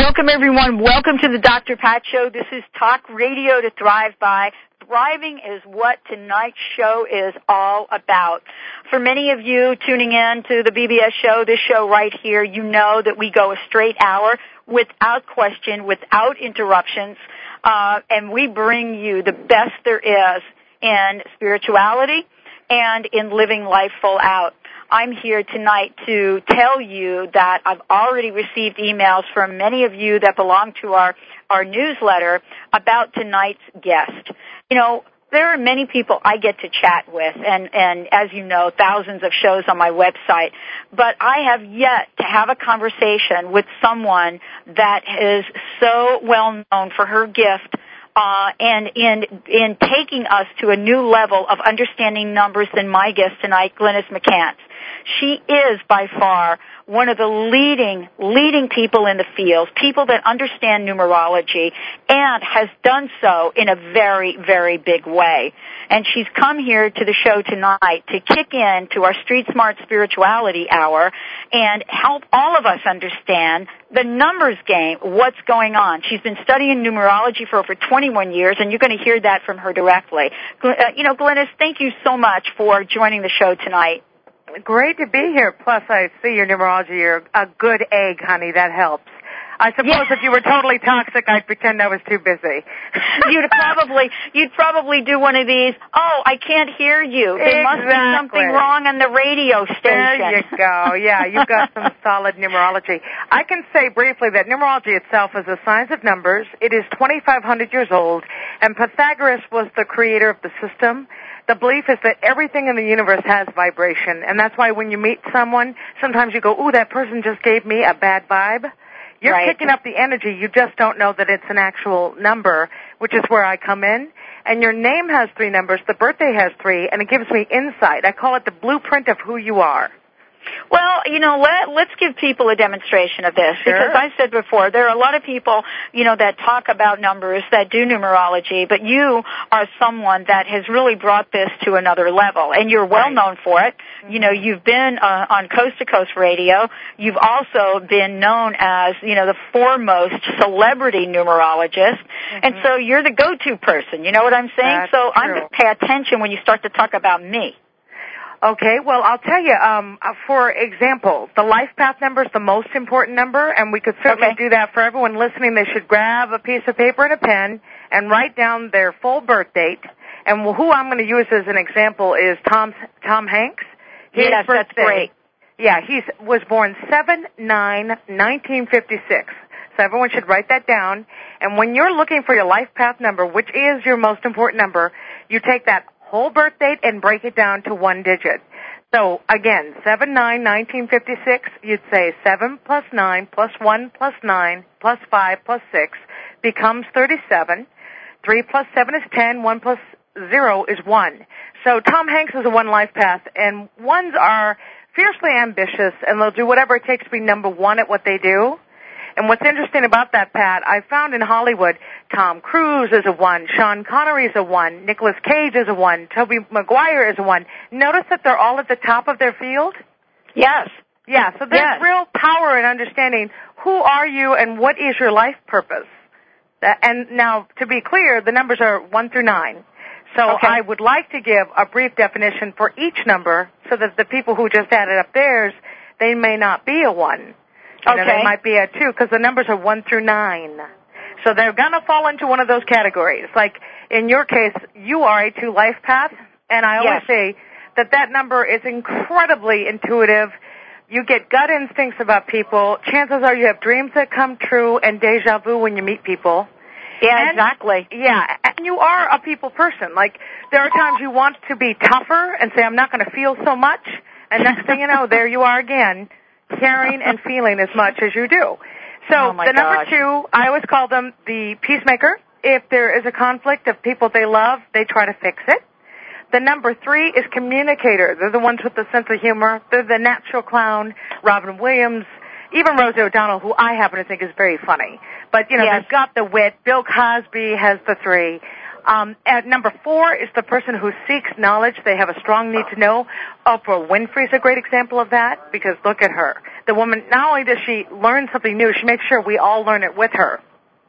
Welcome, everyone. Welcome to the Dr. Pat Show. This is Talk Radio to Thrive By. Thriving is what tonight's show is all about. For many of you tuning in to the BBS show, this show right here, you know that we go a straight hour without question, without interruptions, and we bring you the best there is in spirituality and in living life full out. I'm here tonight to tell you that I've already received emails from many of you that belong to our newsletter about tonight's guest. You know, there are many people I get to chat with, and as you know, thousands of shows on my website, but I have yet to have a conversation with someone that is so well known for her gift and in taking us to a new level of understanding numbers than my guest tonight, Glynis McCants. She is by far one of the leading people in the field, people that understand numerology, and has done so in a very, very big way. And she's come here to the show tonight to kick in to our Street Smart Spirituality Hour and help all of us understand the numbers game, what's going on. She's been studying numerology for over 21 years, and you're going to hear that from her directly. Glynis, thank you so much for joining the show tonight. Great to be here. Plus, I see your numerology. You're a good egg, honey. That helps. I suppose if you were totally toxic, I'd pretend I was too busy. You'd probably do one of these. Oh, I can't hear you. There must be something wrong on the radio station. There you go. Yeah, you've got some solid numerology. I can say briefly that numerology itself is a science of numbers. It is 2,500 years old, and Pythagoras was the creator of the system. The belief is that everything in the universe has vibration, and that's why when you meet someone, sometimes you go, ooh, that person just gave me a bad vibe. You're picking up the energy. You just don't know that it's an actual number, which is where I come in. And your name has 3 numbers, the birthday has 3, and it gives me insight. I call it the blueprint of who you are. Well, let's give people a demonstration of this, because I said before, there are a lot of people, that talk about numbers, that do numerology, but you are someone that has really brought this to another level, and you're well known for it. You've been on Coast to Coast Radio. You've also been known as, the foremost celebrity numerologist, and so you're the go-to person. You know what I'm saying? That's so true. I'm going to pay attention when you start to talk about me. Okay, well, I'll tell you, for example, the life path number is the most important number, and we could certainly do that for everyone listening. They should grab a piece of paper and a pen and write down their full birth date. And who I'm going to use as an example is Tom Hanks. Yes, that's great. Yeah, he was born 7/9/1956. So everyone should write that down. And when you're looking for your life path number, which is your most important number, you take that whole birth date and break it down to 1 digit. So, again, 7/9/1956, you'd say 7 plus 9 plus 1 plus 9 plus 5 plus 6 becomes 37. 3 plus 7 is 10. 1 plus 0 is 1. So Tom Hanks is a 1 life path, and 1s are fiercely ambitious, and they'll do whatever it takes to be number 1 at what they do. And what's interesting about that, Pat, I found in Hollywood, Tom Cruise is a 1, Sean Connery is a 1, Nicolas Cage is a 1, Tobey Maguire is a 1. Notice that they're all at the top of their field? Yes. Yeah, so there's real power in understanding who are you and what is your life purpose. And now, to be clear, the numbers are 1 through 9. So I would like to give a brief definition for each number so that the people who just added up theirs, they may not be a 1. They might be a 2 because the numbers are 1 through 9. So they're going to fall into one of those categories. Like in your case, you are a 2 life path, and I always say that number is incredibly intuitive. You get gut instincts about people. Chances are you have dreams that come true and deja vu when you meet people. Yeah, exactly. Yeah, and you are a people person. Like there are times you want to be tougher and say, I'm not going to feel so much, and next thing you know, there you are again, caring and feeling as much as you do. So the number 2, I always call them the peacemaker. If there is a conflict of people they love, they try to fix it. The number 3 is communicator. They're the ones with the sense of humor. They're the natural clown. Robin Williams, even Rosie O'Donnell, who I happen to think is very funny. But, they've got the wit. Bill Cosby has the 3. At number 4 is the person who seeks knowledge. They have a strong need to know. Oprah Winfrey is a great example of that because look at her. The woman, not only does she learn something new, she makes sure we all learn it with her.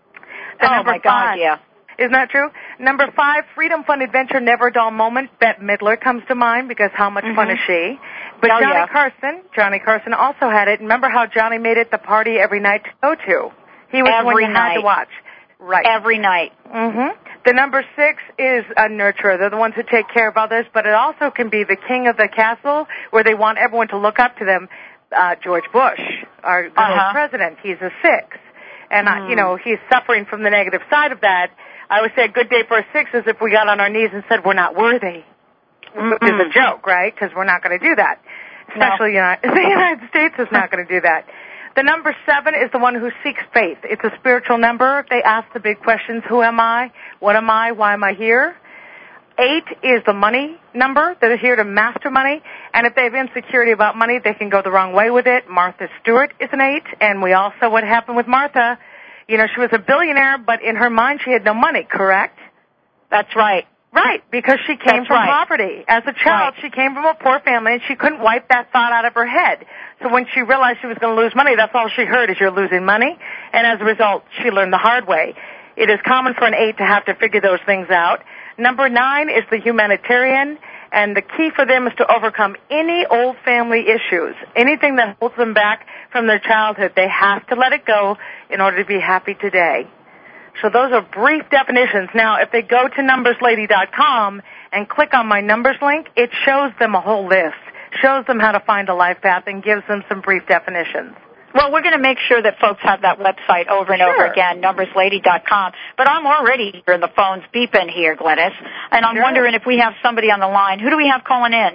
Oh, my God, yeah. Isn't that true? Number 5, Freedom Fun Adventure Never a Dull Moment. Bette Midler comes to mind because how much fun is she? But Johnny Carson also had it. Remember how Johnny made it the party every night to go to? He was the one you had to watch. Right. Every night. The number 6 is a nurturer. They're the ones who take care of others, but it also can be the king of the castle where they want everyone to look up to them. George Bush, our president, he's a 6. And, he's suffering from the negative side of that. I would say a good day for a 6 is if we got on our knees and said we're not worthy. Which is a joke, right? Because we're not going to do that. Especially the United States is not going to do that. The number 7 is the one who seeks faith. It's a spiritual number. They ask the big questions, who am I? What am I? Why am I here? 8 is the money number. They're here to master money. And if they have insecurity about money, they can go the wrong way with it. Martha Stewart is an 8. And we all saw what happened with Martha. She was a billionaire, but in her mind she had no money, correct? That's right. Right, because she came from poverty. As a child, she came from a poor family, and she couldn't wipe that thought out of her head. So when she realized she was going to lose money, that's all she heard is you're losing money. And as a result, she learned the hard way. It is common for an 8 to have to figure those things out. Number 9 is the humanitarian, and the key for them is to overcome any old family issues, anything that holds them back from their childhood. They have to let it go in order to be happy today. So those are brief definitions. Now, if they go to numberslady.com and click on my numbers link, it shows them a whole list, shows them how to find a life path, and gives them some brief definitions. Well, we're going to make sure that folks have that website over and over again, numberslady.com. But I'm already hearing the phones beeping here, Glennis, and I'm wondering if we have somebody on the line. Who do we have calling in?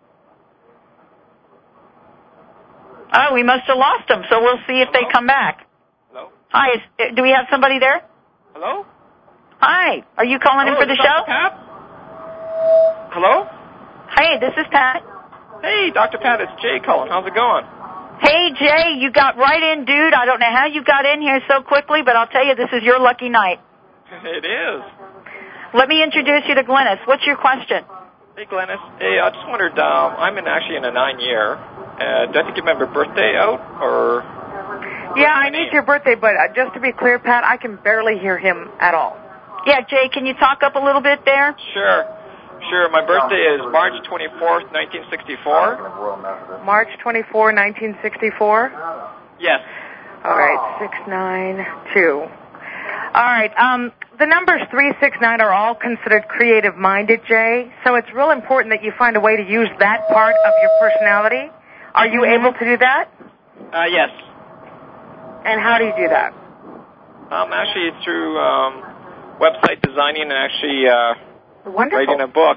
Oh, we must have lost them, so we'll see if they come back. Hello? Hi, do we have somebody there? Hello? Hi, are you calling in for the show? Pat? Hello? Hey, this is Pat. Hey, Dr. Pat, it's Jay calling. How's it going? Hey, Jay, you got right in, dude. I don't know how you got in here so quickly, but I'll tell you, this is your lucky night. It is. Let me introduce you to Glennis. What's your question? Hey, Glennis. Hey, I just wondered, I'm actually in a 9-year. Do I think you have my birthday out, or... Yeah, I need your birthday, but just to be clear, Pat, I can barely hear him at all. Yeah, Jay, can you talk up a little bit there? Sure. My birthday is March 24th, 1964. March 24, 1964? Yes. All right, 692. All right, the numbers 3, 6, 9 are all considered creative-minded, Jay, so it's real important that you find a way to use that part of your personality. Are you able to do that? Yes. And how do you do that? Actually, through website designing and actually writing a book.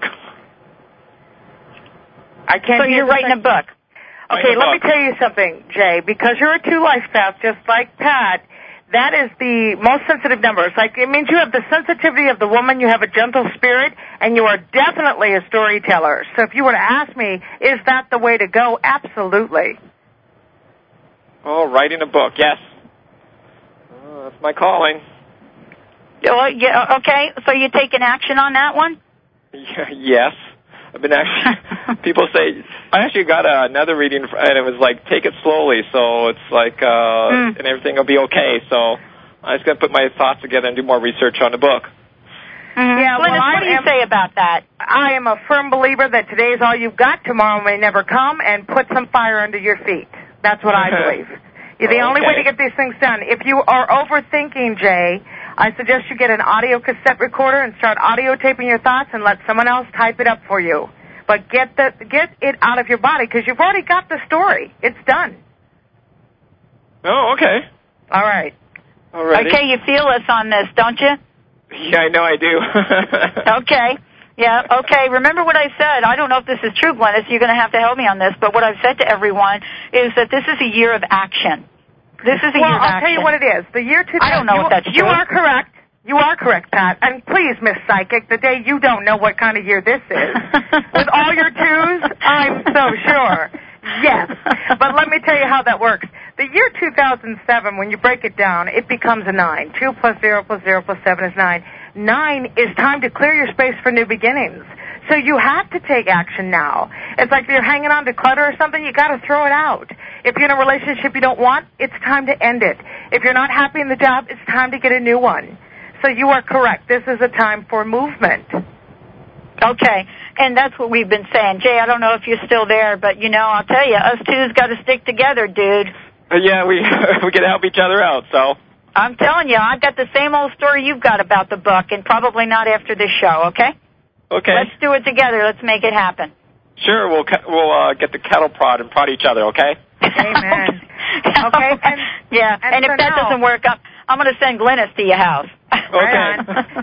I can't. So you're writing a book. Okay, let me tell you something, Jay. Because you're a 2 life path, just like Pat, that is the most sensitive number. It means you have the sensitivity of the woman, you have a gentle spirit, and you are definitely a storyteller. So if you were to ask me, is that the way to go? Absolutely. Oh, writing a book, yes. That's my calling. Yeah, okay, so you're taking action on that one? Yes. I've been actually, people say, I actually got another reading, and it was like, take it slowly, so it's like, and everything will be okay, so I'm just going to put my thoughts together and do more research on the book. Yeah, Glennis, what do you say about that? I am a firm believer that today's all you've got, tomorrow may never come, and put some fire under your feet. That's what I believe. The only way to get these things done, if you are overthinking, Jay, I suggest you get an audio cassette recorder and start audio taping your thoughts and let someone else type it up for you. But get it out of your body because you've already got the story. It's done. Oh, okay. All right. Alrighty. Okay, you feel us on this, don't you? Yeah, I know I do. Okay. Yeah, okay. Remember what I said. I don't know if this is true, Glennis. You're going to have to help me on this. But what I've said to everyone is that this is a year of action. This is a year of action. Well, I'll tell you what it is. The year 2000. I don't know if that's true. You are correct. You are correct, Pat. And please, Miss Psychic, the day you don't know what kind of year this is. With all your 2s, I'm so sure. Yes. But let me tell you how that works. The year 2007, when you break it down, it becomes a 9. 2 plus 0 plus 0 plus 7 is 9. 9 is time to clear your space for new beginnings. So you have to take action now. It's like if you're hanging on to clutter or something, you got to throw it out. If you're in a relationship you don't want, it's time to end it. If you're not happy in the job, it's time to get a new one. So you are correct. This is a time for movement. Okay, and that's what we've been saying. Jay, I don't know if you're still there, but, I'll tell you, us two's got to stick together, dude. Yeah, we can help each other out, so. I'm telling you, I've got the same old story you've got about the book, and probably not after this show, okay? Okay. Let's do it together. Let's make it happen. Sure, we'll get the cattle prod and prod each other, okay? Amen. Okay. And if that doesn't work, I'm going to send Glynis to your house. Okay.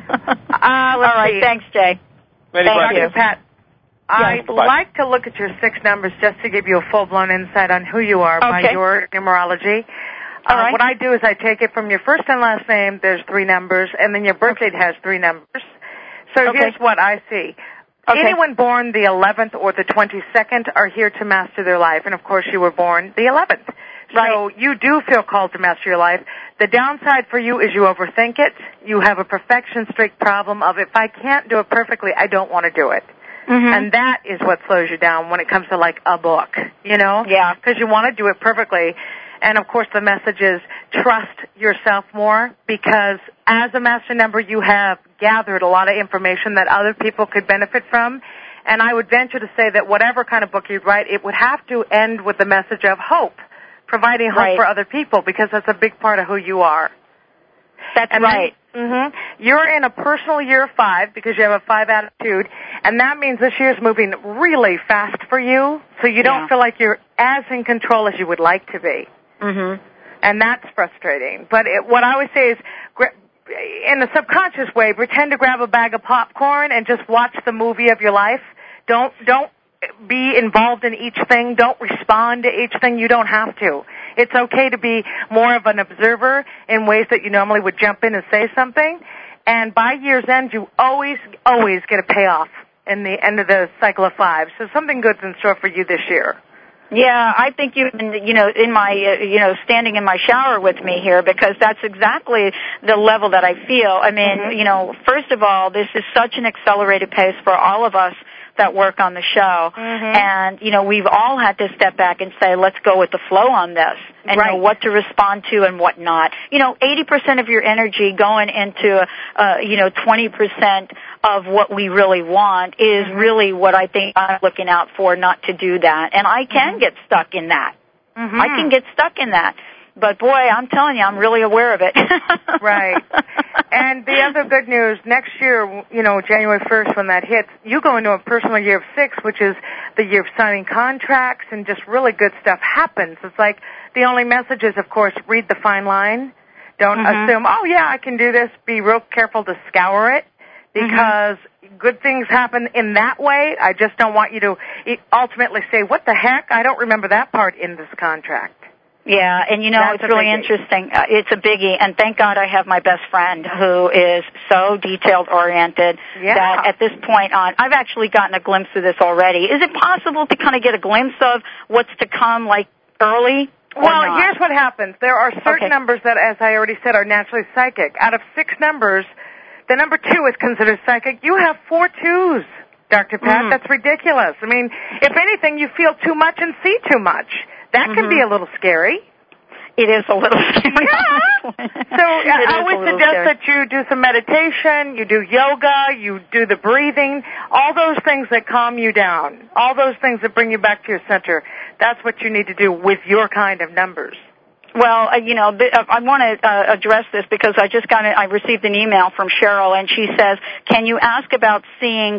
All right. Thanks, Jay. Thank you, Pat. I'd like to look at your 6 numbers just to give you a full-blown insight on who you are by your numerology. All right. What I do is I take it from your first and last name, there's 3 numbers, and then your birth date has 3 numbers. So here's what I see. Okay. Anyone born the 11th or the 22nd are here to master their life, and of course you were born the 11th. Right. So you do feel called to master your life. The downside for you is you overthink it. You have a perfection streak problem of if I can't do it perfectly, I don't want to do it. Mm-hmm. And that is what slows you down when it comes to like a book, Yeah. Because you want to do it perfectly. And, of course, the message is trust yourself more because as a master number, you have gathered a lot of information that other people could benefit from. And I would venture to say that whatever kind of book you'd write, it would have to end with the message of hope, providing hope for other people because that's a big part of who you are. That's right. You're in a personal year 5 because you have a 5 attitude, and that means this year's moving really fast for you, so you don't feel like you're as in control as you would like to be. Mm-hmm. And that's frustrating. But what I always say is, in a subconscious way, pretend to grab a bag of popcorn and just watch the movie of your life. Don't be involved in each thing. Don't respond to each thing. You don't have to. It's okay to be more of an observer in ways that you normally would jump in and say something. And by year's end, you always get a payoff in the end of the cycle of 5. So something good's in store for you this year. Yeah, I think you've been, in my, standing in my shower with me here because that's exactly the level that I feel. I mean, first of all, this is such an accelerated pace for all of us that work on the show. Mm-hmm. And, we've all had to step back and say, let's go with the flow on this and know what to respond to and what not. 80% of your energy going into, 20% of what we really want is really what I think I'm looking out for not to do that. And I can get stuck in that. Mm-hmm. I can get stuck in that. But, boy, I'm telling you, I'm really aware of it. Right. And the other good news, next year, January 1st when that hits, you go into a personal year of 6, which is the year of signing contracts and just really good stuff happens. It's like the only message is, of course, read the fine line. Don't assume, I can do this. Be real careful to scour it because good things happen in that way. I just don't want you to ultimately say, what the heck? I don't remember that part in this contract. Yeah, and it's really interesting. It's a biggie, and thank God I have my best friend who is so detailed-oriented that at this point on, I've actually gotten a glimpse of this already. Is it possible to kind of get a glimpse of what's to come, like, early? Well, here's what happens. There are certain numbers that, as I already said, are naturally psychic. Out of 6 numbers, the number 2 is considered psychic. You have 4 2s, Dr. Pat. That's ridiculous. I mean, if anything, you feel too much and see too much. That can be a little scary. It is a little scary. Yeah. So I would suggest that you do some meditation, you do yoga, you do the breathing, all those things that calm you down, all those things that bring you back to your center. That's what you need to do with your kind of numbers. Well, I want to address this because I received an email from Cheryl, and she says, can you ask about seeing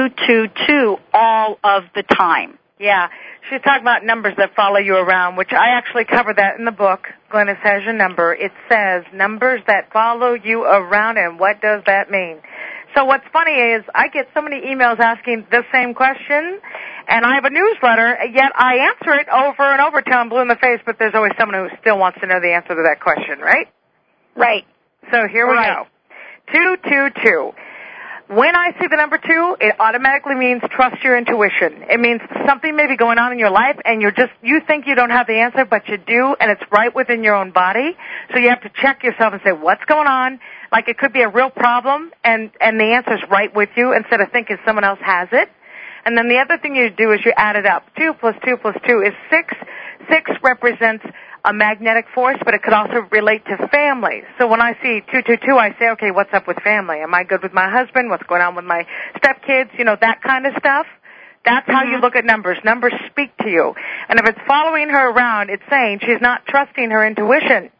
222 all of the time? Yeah, she's talking about numbers that follow you around, which I actually cover that in the book. Glynis has your number. It says numbers that follow you around, and what does that mean? So what's funny is I get so many emails asking the same question, and I have a newsletter, yet I answer it over and over till I'm blue in the face, but there's always someone who still wants to know the answer to that question, right? Right. So here we go. 222. When I see the number 2, it automatically means trust your intuition. It means something may be going on in your life and you think you don't have the answer, but you do, and it's right within your own body. So you have to check yourself and say, what's going on? Like it could be a real problem, and the answer's right with you instead of thinking someone else has it. And then the other thing you do is you add it up. 2 plus 2 plus 2 is 6. 6 represents a magnetic force, but it could also relate to family. So when I see 222, I say, okay, what's up with family? Am I good with my husband? What's going on with my stepkids? You know, that kind of stuff. That's how you look at numbers. Numbers speak to you. And if it's following her around, it's saying she's not trusting her intuition.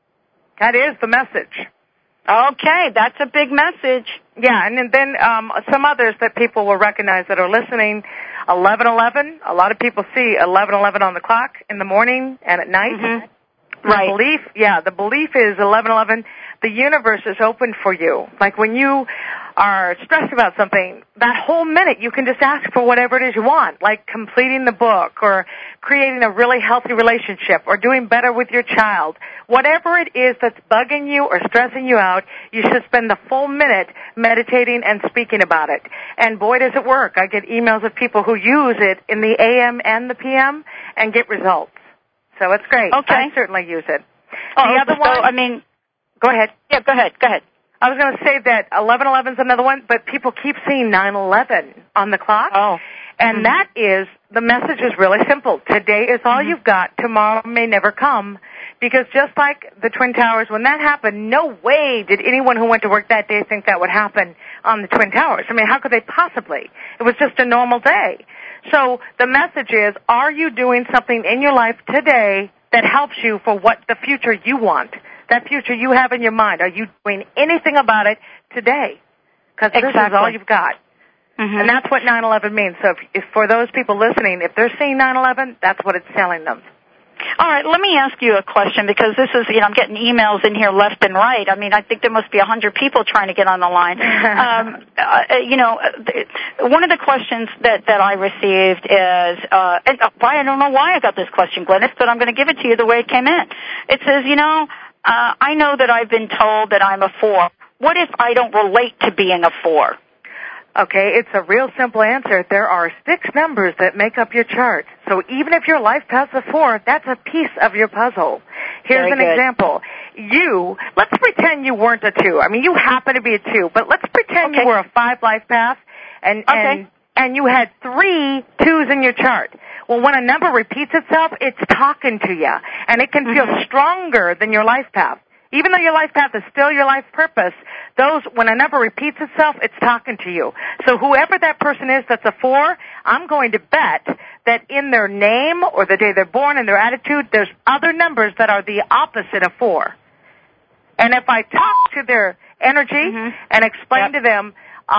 That is the message. Okay, that's a big message. Yeah, and then some others that people will recognize that are listening. 11:11. A lot of people see 11:11 on the clock in the morning and at night. Mm-hmm. Right. The belief is 11:11. The universe is open for you. Like when you are stressed about something, that whole minute you can just ask for whatever it is you want, like completing the book or creating a really healthy relationship or doing better with your child. Whatever it is that's bugging you or stressing you out, you should spend the full minute meditating and speaking about it. And boy, does it work. I get emails of people who use it in the AM and the PM and get results. So it's great. Okay. I certainly use it. The other one, go ahead. Yeah, go ahead. I was going to say that 11:11 is another one, but people keep seeing 9:11 on the clock. Oh. And that is, the message is really simple. Today is all you've got. Tomorrow may never come. Because just like the Twin Towers, when that happened, no way did anyone who went to work that day think that would happen on the Twin Towers. I mean, how could they possibly? It was just a normal day. So the message is, are you doing something in your life today that helps you for what the future you want? That future you have in your mind. Are you doing anything about it today? Because this is all you've got. Mm-hmm. And that's what 9/11 means. So if for those people listening, if they're seeing 9/11, that's what it's telling them. All right, let me ask you a question because this is, I'm getting emails in here left and right. I mean, I think there must be 100 people trying to get on the line. One of the questions that I received is, and I don't know why I got this question, Glennis, but I'm going to give it to you the way it came in. It says, I know that I've been told that I'm a 4. What if I don't relate to being a 4? Okay, it's a real simple answer. There are 6 numbers that make up your chart. So even if your life path's a 4, that's a piece of your puzzle. Here's an example. Let's pretend you weren't a 2. I mean, you happen to be a 2, but let's pretend you were a 5 life path and you had 3 2s in your chart. Well, when a number repeats itself, it's talking to you, and it can feel stronger than your life path. Even though your life path is still your life purpose, when a number repeats itself, it's talking to you. So whoever that person is that's a 4, I'm going to bet that in their name or the day they're born and their attitude, there's other numbers that are the opposite of 4. And if I talk to their energy and explain to them,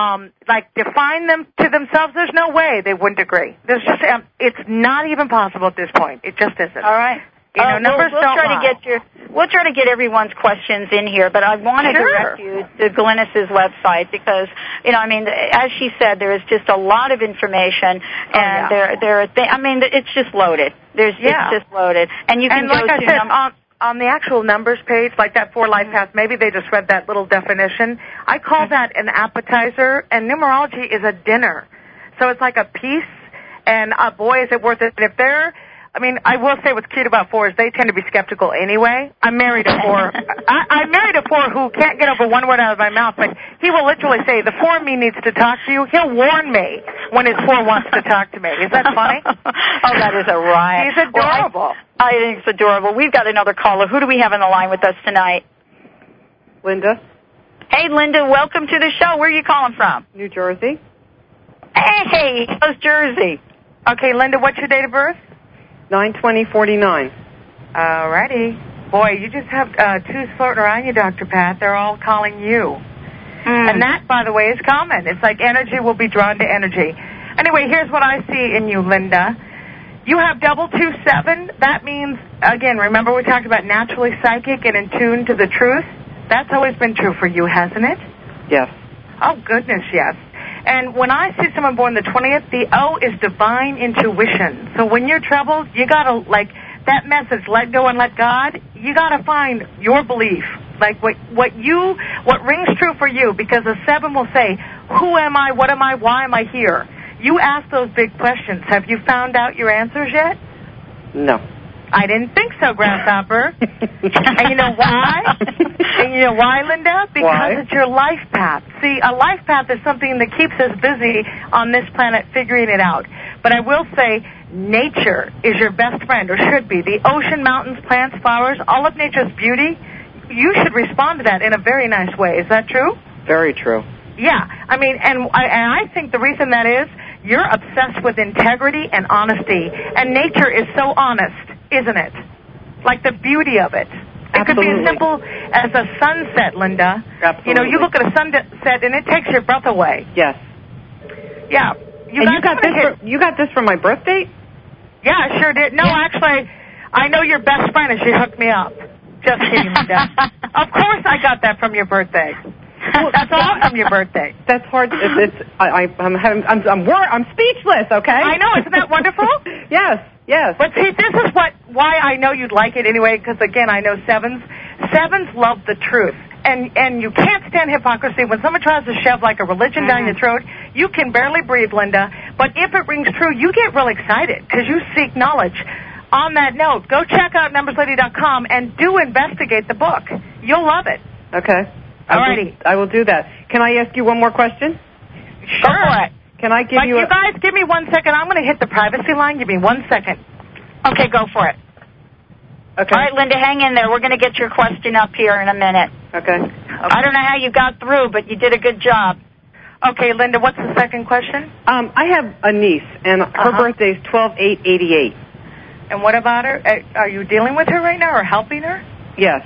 define them to themselves, there's no way they wouldn't agree. There's just, it's not even possible at this point. It just isn't. All right. Numbers we'll try to get everyone's questions in here, but I want to direct you to Glennis's website because, as she said, there is just a lot of information, and there are it's just loaded. It's just loaded, and you can like I said, on the actual numbers page, like that 4 life path, maybe they just read that little definition. I call that an appetizer, and numerology is a dinner. So it's like a piece, and boy, is it worth it. I will say what's cute about 4s, they tend to be skeptical anyway. I married a 4. I married a 4 who can't get over one word out of my mouth, but he will literally say, the 4 in me needs to talk to you. He'll warn me when his 4 wants to talk to me. Is that funny? Oh, that is a riot. He's adorable. I think it's adorable. We've got another caller. Who do we have on the line with us tonight? Linda. Hey, Linda, welcome to the show. Where are you calling from? New Jersey. Hey, how's Jersey? Okay, Linda, what's your date of birth? 9/20/49. All righty. Boy, you just have 2s floating around you, Dr. Pat. They're all calling you. And that, by the way, is common. It's like energy will be drawn to energy. Anyway, here's what I see in you, Linda. You have 227. That means, again, remember we talked about naturally psychic and in tune to the truth? That's always been true for you, hasn't it? Yes. Oh, goodness, yes. And when I see someone born the 20th, the O is divine intuition. So when you're troubled, you got to, that message, let go and let God, you got to find your belief. Like what rings true for you, because a 7 will say, who am I, what am I, why am I here? You ask those big questions. Have you found out your answers yet? No. I didn't think so, Grasshopper. And you know why? And you know why, Linda? Because Why? it's your life path. See, a life path is something that keeps us busy on this planet figuring it out. But I will say, nature is your best friend, or should be. The ocean, mountains, plants, flowers, all of nature's beauty, you should respond to that in a very nice way. Is that true? Very true. Yeah. I mean, and I think the reason that is, you're obsessed with integrity and honesty. And nature is so honest, isn't it? Like the beauty of it. It could be as simple as a sunset, Linda. Absolutely. You know, you look at a sunset and it takes your breath away. Yes. Yeah. You got this from my birthday? Yeah, I sure did. No, actually, I know your best friend and she hooked me up. Just kidding, Linda. Of course I got that from your birthday. That's all from your birthday. That's hard. I'm speechless. Okay. I know. Isn't that wonderful? Yes. Yes. But see, this is why I know you'd like it anyway. Because again, I know sevens. Sevens love the truth, and you can't stand hypocrisy. When someone tries to shove like a religion down your throat, you can barely breathe, Linda. But if it rings true, you get real excited because you seek knowledge. On that note, go check out numberslady.com and do investigate the book. You'll love it. Okay. Alrighty. I will do that. Can I ask you one more question? Sure. Go for it. Can I give you you guys, give me 1 second. I'm going to hit the privacy line. Give me 1 second. Okay, go for it. Okay. All right, Linda, hang in there. We're going to get your question up here in a minute. Okay. I don't know how you got through, but you did a good job. Okay, Linda, what's the second question? I have a niece, and her birthday is 12/8/88. And what about her? Are you dealing with her right now or helping her? Yes.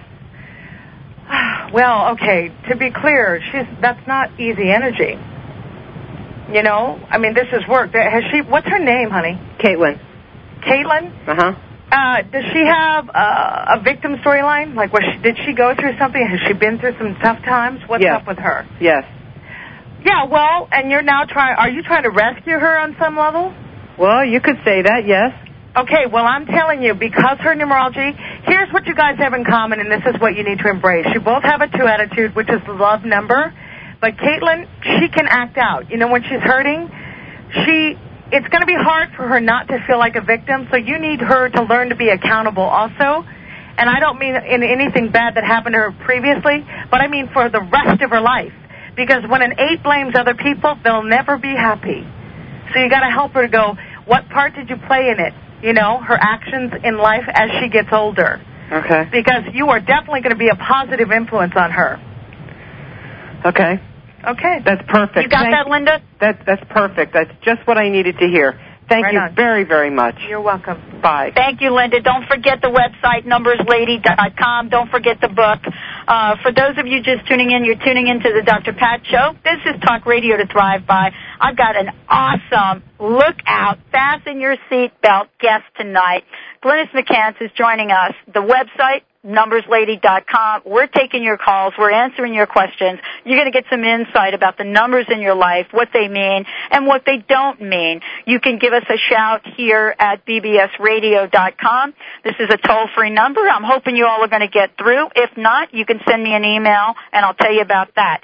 Well, okay, to be clear, that's not easy energy. You know? I mean, this is work. What's her name, honey? Caitlin. Caitlin? Uh-huh. Does she have a victim storyline? Like, did she go through something? Has she been through some tough times? What's up with her? Yes. Yeah, well, and you're now are you trying to rescue her on some level? Well, you could say that, yes. Okay, well, I'm telling you, because her numerology, here's what you guys have in common, and this is what you need to embrace. You both have a 2 attitude, which is the love number, but Caitlin, she can act out. You know, when she's hurting, it's going to be hard for her not to feel like a victim, so you need her to learn to be accountable also. And I don't mean in anything bad that happened to her previously, but I mean for the rest of her life. Because when an 8 blames other people, they'll never be happy. So you got to help her to go, what part did you play in it? You know, her actions in life as she gets older. Okay. Because you are definitely going to be a positive influence on her. Okay. Okay. That's perfect. You got that, Linda? That's perfect. That's just what I needed to hear. Thank you very, very much. You're welcome. Bye. Thank you, Linda. Don't forget the website, numberslady.com. Don't forget the book. For those of you just tuning in, you're tuning into the Dr. Pat Show. This is Talk Radio to Thrive By. I've got an awesome, look out, fasten your seatbelt guest tonight. Glynis McCants is joining us. The website, numberslady.com. We're taking your calls. We're answering your questions. You're going to get some insight about the numbers in your life, what they mean, and what they don't mean. You can give us a shout here at bbsradio.com. This is a toll-free number. I'm hoping you all are going to get through. If not, you can send me an email, and I'll tell you about that.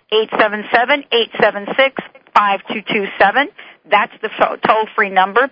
877-876-5227. That's the toll-free number,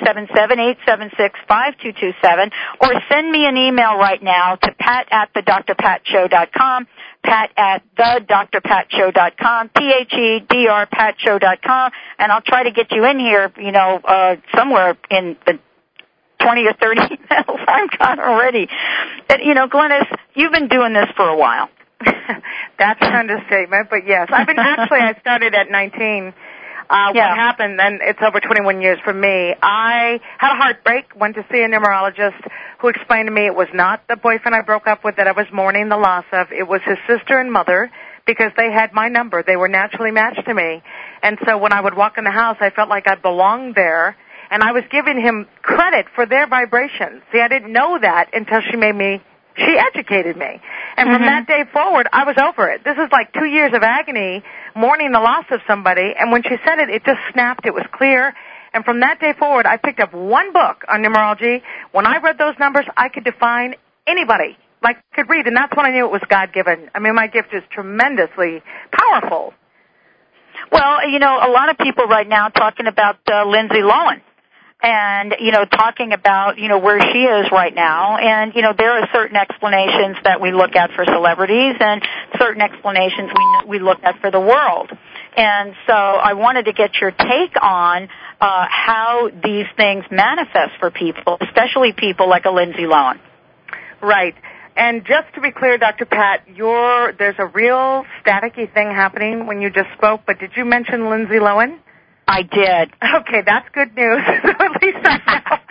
877-876-5227. Or send me an email right now to pat@thedrpatshow.com, pat@thedrpatshow.com, PATDR.com, and I'll try to get you in here, somewhere in the 20 or 30 emails I've got already. And, Glynis, you've been doing this for a while. That's an understatement, but yes. I started at 19. What happened, and it's over 21 years for me, I had a heartbreak, went to see a numerologist who explained to me it was not the boyfriend I broke up with that I was mourning the loss of. It was his sister and mother, because they had my number. They were naturally matched to me. And so when I would walk in the house, I felt like I belonged there, and I was giving him credit for their vibrations. See, I didn't know that until she educated me. And from that day forward, I was over it. This is like 2 years of agony, mourning the loss of somebody, and when she said it, it just snapped. It was clear. And from that day forward, I picked up one book on numerology. When I read those numbers, I could define anybody, like I could read, and that's when I knew it was God-given. I mean, my gift is tremendously powerful. Well, a lot of people right now talking about Lindsay Lohan. And, talking about, where she is right now. And, there are certain explanations that we look at for celebrities and certain explanations we look at for the world. And so I wanted to get your take on how these things manifest for people, especially people like a Lindsay Lohan. Right. And just to be clear, Dr. Pat, there's a real staticky thing happening when you just spoke, but did you mention Lindsay Lohan? I did. Okay, that's good news. So at least I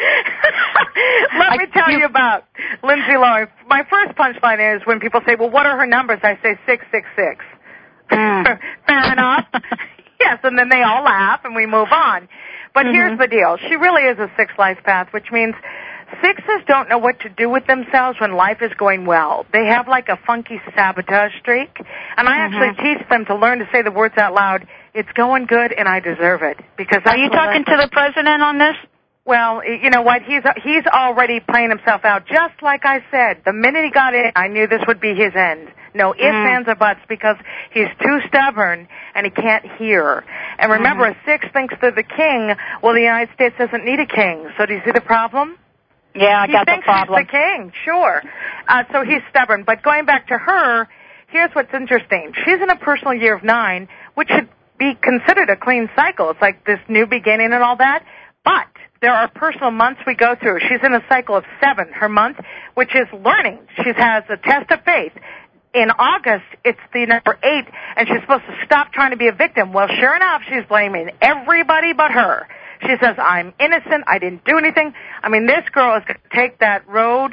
know. Let me tell you about Lindsay Lohan. My first punchline is when people say, well, what are her numbers? I say 666. Fair enough. Yes, and then they all laugh and we move on. But here's the deal. She really is a six life path, which means sixes don't know what to do with themselves when life is going well. They have like a funky sabotage streak. And I actually teach them to learn to say the words out loud, it's going good and I deserve it. Because are you talking to the president on this? Well, you know what? He's already playing himself out. Just like I said, the minute he got in, I knew this would be his end. No ifs, ands, or buts, because he's too stubborn and he can't hear. And remember, a six thinks they're the king. Well, the United States doesn't need a king. So do you see the problem? Yeah, I got the problem. He thinks he's the king, sure. So he's stubborn. But going back to her, here's what's interesting. She's in a personal year of 9, which should be considered a clean cycle. It's like this new beginning and all that. But there are personal months we go through. She's in a cycle of 7, her month, which is learning. She has a test of faith. In August, it's the number 8, and she's supposed to stop trying to be a victim. Well, sure enough, she's blaming everybody but her. She says, I'm innocent, I didn't do anything. I mean, this girl is going to take that road,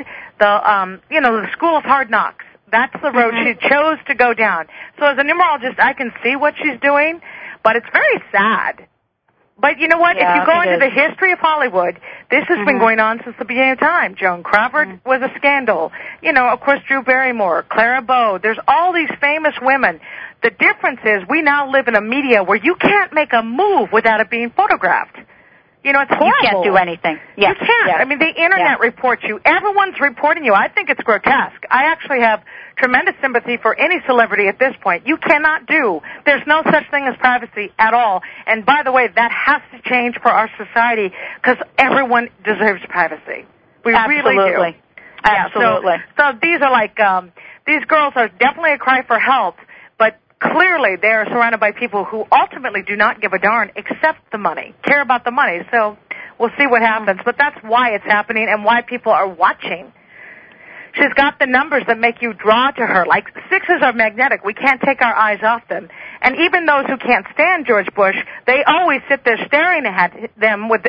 the school of hard knocks. That's the road she chose to go down. So as a numerologist, I can see what she's doing, but it's very sad. But you know what? Yeah, if you go into the history of Hollywood, this has been going on since the beginning of time. Joan Crawford was a scandal. Of course, Drew Barrymore, Clara Bow. There's all these famous women. The difference is we now live in a media where you can't make a move without it being photographed. It's horrible. You can't do anything. Yes. You can't. Yes. I mean, the Internet reports you. Everyone's reporting you. I think it's grotesque. I actually have tremendous sympathy for any celebrity at this point. You cannot do. There's no such thing as privacy at all. And by the way, that has to change for our society because everyone deserves privacy. We really do. Absolutely. So these are like, these girls are definitely a cry for help, but clearly they are surrounded by people who ultimately do not give a darn except the money, care about the money. So we'll see what happens. But that's why it's happening and why people are watching. She's got the numbers that make you draw to her. Like, sixes are magnetic. We can't take our eyes off them. And even those who can't stand George Bush, they always sit there staring at him with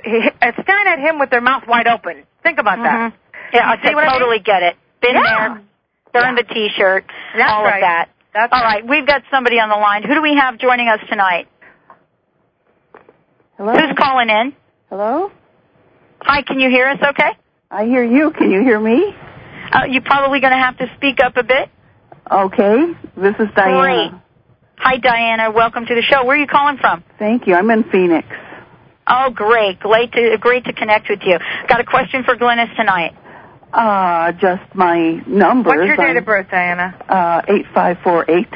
their mouth wide open. Think about that. Yeah, I totally get it. Been there, during the T-shirt, all of that. That's all right. We've got somebody on the line. Who do we have joining us tonight? Hello? Who's calling in? Hello? Hi, can you hear us okay? I hear you. Can you hear me? You're probably going to have to speak up a bit. Okay. This is Diana. Great. Hi, Diana. Welcome to the show. Where are you calling from? Thank you. I'm in Phoenix. Oh, great. Great to connect with you. Got a question for Glynis tonight. Just my numbers. What's your date of birth, Diana? 8548.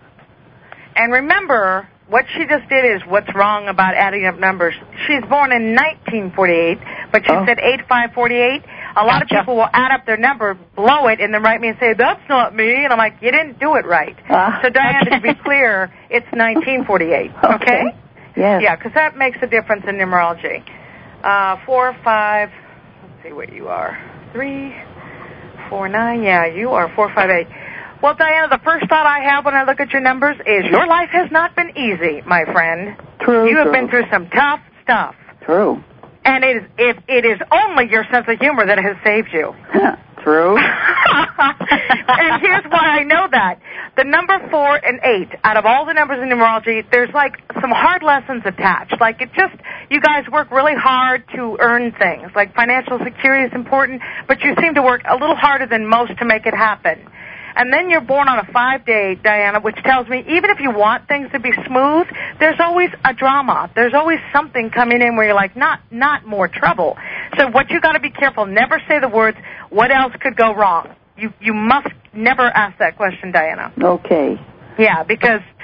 And remember, what she just did is what's wrong about adding up numbers. She's born in 1948, but she said 8548. A lot of people will add up their number, blow it, and then write me and say, that's not me. And I'm like, you didn't do it right. So, Diana, to be clear, it's 1948. Okay? Yes. Yeah, because that makes a difference in numerology. 4, 5, let's see what you are. 3, 4, 9, yeah, you are 4, 5, 8. Well, Diana, the first thought I have when I look at your numbers is your life has not been easy, my friend. True. You have been through some tough stuff. True. And it is only your sense of humor that has saved you. True. And here's why I know that. The number 4 and 8, out of all the numbers in numerology, there's like some hard lessons attached. Like you guys work really hard to earn things. Like financial security is important, but you seem to work a little harder than most to make it happen. And then you're born on a 5-day, Diana, which tells me even if you want things to be smooth, there's always a drama. There's always something coming in where you're like, not more trouble. So what you got to be careful, never say the words, what else could go wrong? You must never ask that question, Diana. Okay. Yeah, because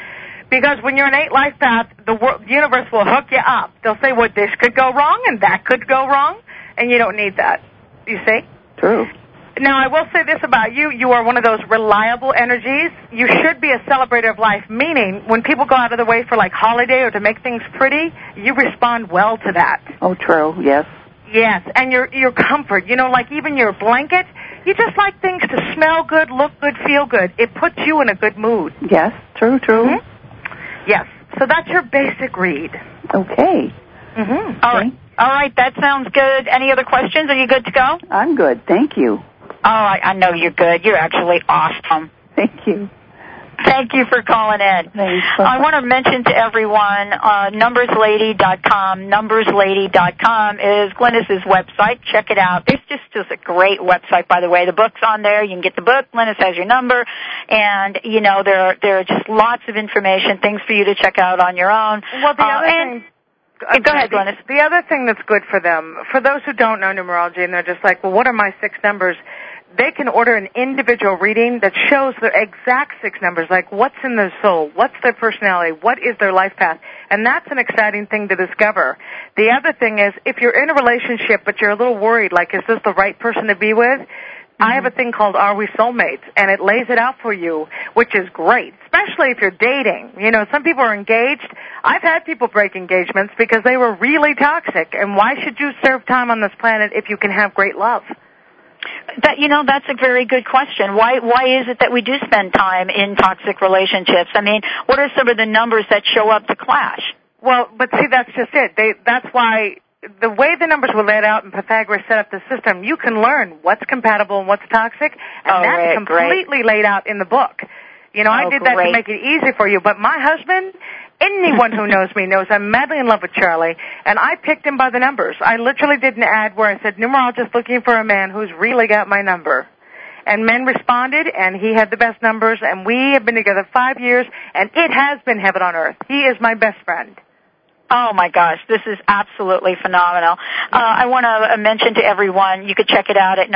Because when you're an 8 life path, the universe will hook you up. They'll say, well, this could go wrong and that could go wrong, and you don't need that. You see? True. Now, I will say this about you. You are one of those reliable energies. You should be a celebrator of life, meaning when people go out of their way for, like, holiday or to make things pretty, you respond well to that. Oh, true, yes. Yes, and your comfort. You know, like even your blanket, you just like things to smell good, look good, feel good. It puts you in a good mood. Yes, true. Mm-hmm. Yes, so that's your basic read. Okay. Mm-hmm. All right, that sounds good. Any other questions? Are you good to go? I'm good, thank you. Oh, I know you're good. You're actually awesome. Thank you. Thank you for calling in. Thanks. I want to mention to everyone, numberslady.com. Numberslady.com is Glynis's website. Check it out. It's just a great website, by the way. The book's on there. You can get the book. Glynis has your number. And, you know, there are just lots of information, things for you to check out on your own. Well, the other thing... Go ahead, Glynis. The other thing that's good for them, for those who don't know numerology and they're just like, well, what are my 6 numbers? They can order an individual reading that shows their exact 6 numbers, like what's in their soul, what's their personality, what is their life path, and that's an exciting thing to discover. The other thing is, if you're in a relationship but you're a little worried, like, is this the right person to be with? I have a thing called Are We Soulmates, and it lays it out for you, which is great, especially if you're dating. You know, some people are engaged. I've had people break engagements because they were really toxic, and why should you serve time on this planet if you can have great love? That's a very good question. Why is it that we do spend time in toxic relationships? I mean, what are some of the numbers that show up to clash? Well, but see, that's just it. That's why the way the numbers were laid out and Pythagoras set up the system, you can learn what's compatible and what's toxic, and that's completely laid out in the book. You know, I did that to make it easy for you, but my husband, anyone who knows me knows I'm madly in love with Charlie, and I picked him by the numbers. I literally did an ad where I said, numerologist looking for a man who's really got my number. And men responded, and he had the best numbers, and we have been together 5 years, and it has been heaven on earth. He is my best friend. Oh, my gosh, this is absolutely phenomenal. I want to mention to everyone, you could check it out at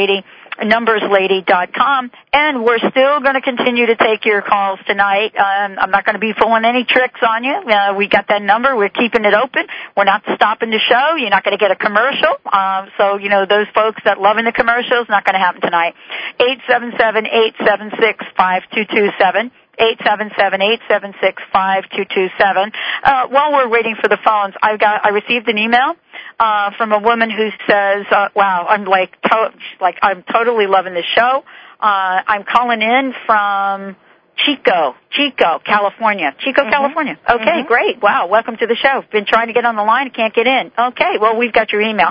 numberslady.com, and we're still going to continue to take your calls tonight. I'm not going to be pulling any tricks on you. We got that number. We're keeping it open. We're not stopping the show. You're not going to get a commercial. So, you know, those folks that loving the commercials, not going to happen tonight. 877-876-5227. 877-876-5227. While we're waiting for the phones, I received an email from a woman who says, "Wow, I'm I'm totally loving this show. I'm calling in from Chico, California. California. Okay, great. Wow, welcome to the show. Been trying to get on the line, can't get in. Okay, well, we've got your email."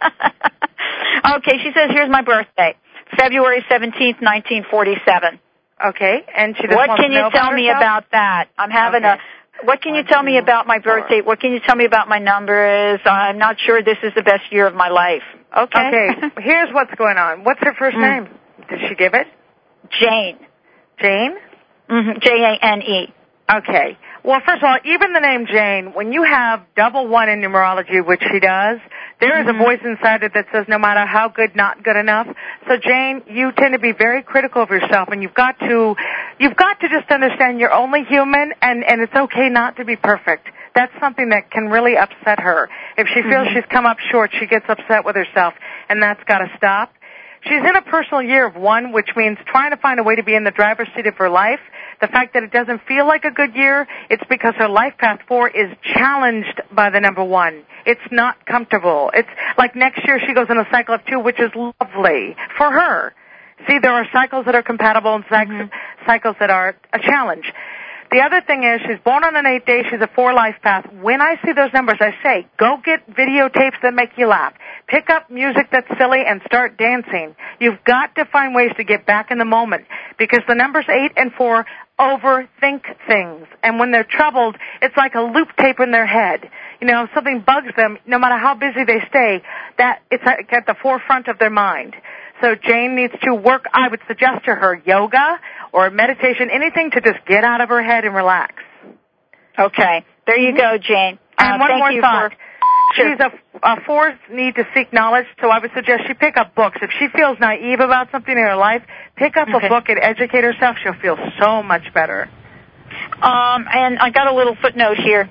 Okay, she says, "Here's my birthday, February 17th, 1947. Okay, and she what can you tell me about that? I'm having what can you tell me about my birth date? What can you tell me about my numbers? I'm not sure this is the best year of my life." Okay. Here's what's going on. What's her first name? Did she give it? Jane. Jane? Mm-hmm. Jane. Okay. Well, first of all, even the name Jane, when you have 1 in numerology, which she does, there is a voice inside it that says no matter how good, not good enough. So Jane, you tend to be very critical of yourself, and you've got to just understand you're only human, and it's okay not to be perfect. That's something that can really upset her. If she feels she's come up short, she gets upset with herself, and that's got to stop. She's in a personal year of 1, which means trying to find a way to be in the driver's seat of her life. The fact that it doesn't feel like a good year, it's because her life path 4 is challenged by the number 1. It's not comfortable. It's like next year she goes in a cycle of 2, which is lovely for her. See, there are cycles that are compatible and cycles that are a challenge. The other thing is she's born on an 8 day. She's a 4 life path. When I see those numbers, I say, go get videotapes that make you laugh. Pick up music that's silly and start dancing. You've got to find ways to get back in the moment because the numbers 8 and 4 overthink things. And when they're troubled, it's like a loop tape in their head. You know, if something bugs them, no matter how busy they stay, that it's at the forefront of their mind. So Jane needs to work, I would suggest to her, yoga or meditation, anything to just get out of her head and relax. Okay. There you go, Jane. And one more thought. She's a 4 need to seek knowledge, so I would suggest she pick up books. If she feels naive about something in her life, pick up a book and educate herself. She'll feel so much better. And I got a little footnote here.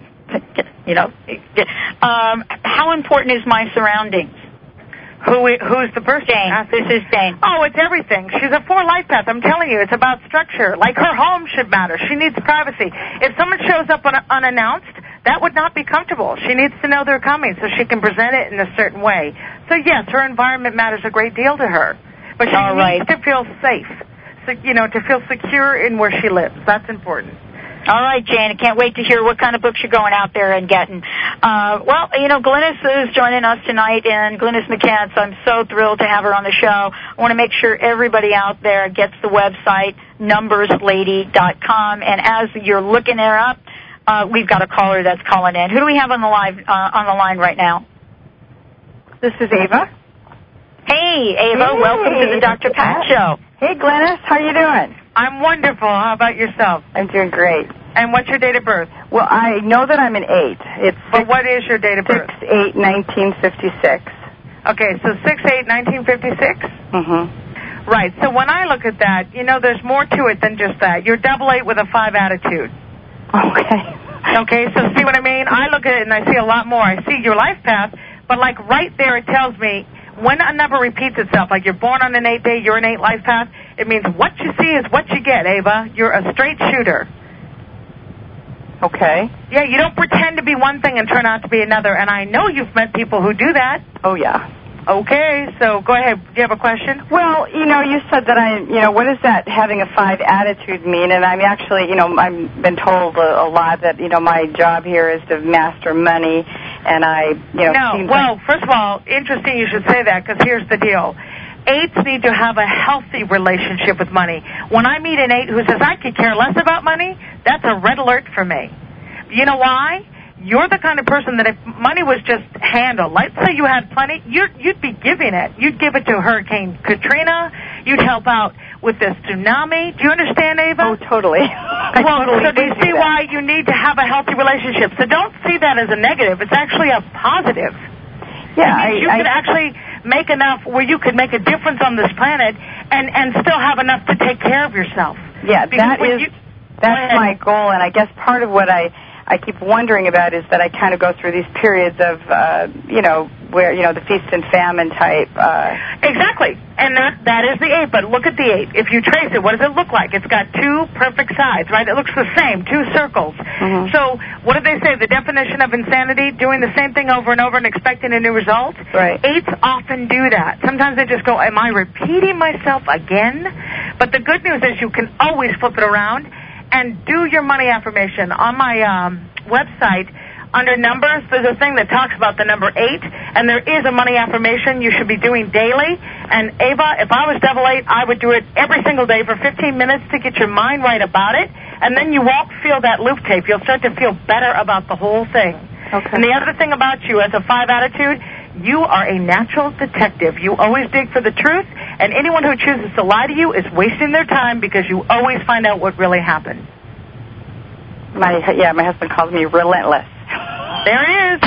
How important is my surroundings? Who's the person? Jane. This is Jane. Oh, it's everything. She's a 4 life path. I'm telling you, it's about structure. Like her home should matter. She needs privacy. If someone shows up unannounced, that would not be comfortable. She needs to know they're coming so she can present it in a certain way. So yes, her environment matters a great deal to her. But she needs to feel safe. So, to feel secure in where she lives. That's important. All right, Jane, I can't wait to hear what kind of books you're going out there and getting. Glynis is joining us tonight, and Glynis McCants, I'm so thrilled to have her on the show. I want to make sure everybody out there gets the website, numberslady.com, and as you're looking her up, we've got a caller that's calling in. Who do we have on the line right now? This is Ava. Hey, Ava, welcome to the Dr. Pat Show. Hey, Glynis, how you doing? I'm wonderful. How about yourself? I'm doing great. And what's your date of birth? Well, I know that I'm an 8. But what is your date of birth? 6/8/1956. Okay, so 6/8/1956? Mm-hmm. Right, so when I look at that, there's more to it than just that. You're 8 with a 5 attitude. Okay, so see what I mean? I look at it and I see a lot more. I see your life path, but like right there it tells me when a number repeats itself, like you're born on an 8 day, you're an 8 life path, it means what you see is what you get, Ava. You're a straight shooter. Okay. Yeah, you don't pretend to be one thing and turn out to be another, and I know you've met people who do that. Oh, yeah. Okay, so go ahead. Do you have a question? Well, you said that what does that having a 5 attitude mean? And I'm actually, I've been told a lot that, my job here is to master money, and first of all, interesting you should say that, because here's the deal. 8s need to have a healthy relationship with money. When I meet an 8 who says, I could care less about money, that's a red alert for me. You know why? You're the kind of person that if money was just handled, let's say you had plenty, you'd be giving it. You'd give it to Hurricane Katrina. You'd help out with this tsunami. Do you understand, Ava? Oh, totally. So do you see why you need to have a healthy relationship? So don't see that as a negative. It's actually a positive. Yeah, you could actually make enough where you could make a difference on this planet and still have enough to take care of yourself. Yeah, that's my goal, and I guess part of what I keep wondering about is that I kind of go through these periods of, where, the feast and famine type. Exactly. And that is the 8. But look at the 8. If you trace it, what does it look like? It's got 2 perfect sides, right? It looks the same, 2 circles. Mm-hmm. So what do they say? The definition of insanity, doing the same thing over and over and expecting a new result? Right. 8s often do that. Sometimes they just go, am I repeating myself again? But the good news is you can always flip it around and do your money affirmation. On my website, under numbers, there's a thing that talks about the number 8, and there is a money affirmation you should be doing daily. And Ava, if I was 8, I would do it every single day for 15 minutes to get your mind right about it, and then you won't feel that loop tape. You'll start to feel better about the whole thing. Okay. And the other thing about you as a 5 attitude, you are a natural detective. You always dig for the truth, and anyone who chooses to lie to you is wasting their time because you always find out what really happened. My husband calls me relentless. There he is.